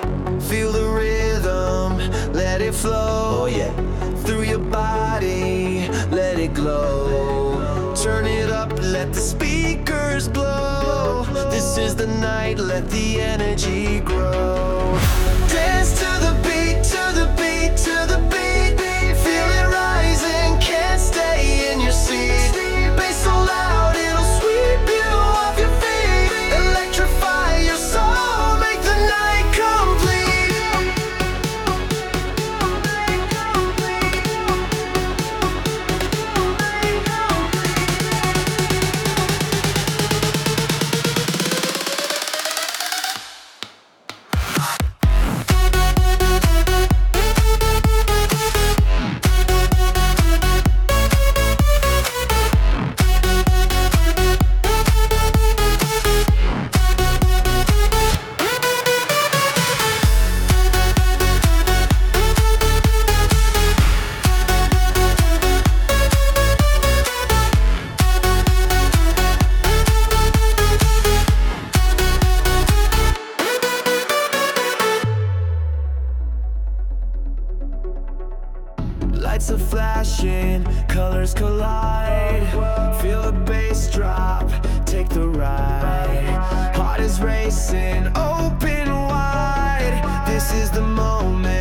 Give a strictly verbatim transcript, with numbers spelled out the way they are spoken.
Feel the rhythm, let it flow. Oh yeah. Through your body, let it glow. Turn it up, let the speakers blow. This is the night, let the energy grow. Dance to the beat, to the beat, to the beat. Feel it rising, can't stay in your seat. Bass so loud, it'll sweep you off your feet. Electrify your soul, make the night complete. Lights are flashing, colors collide. Feel the bass drop, take the ride. Heart is racing, open wide. This is the moment.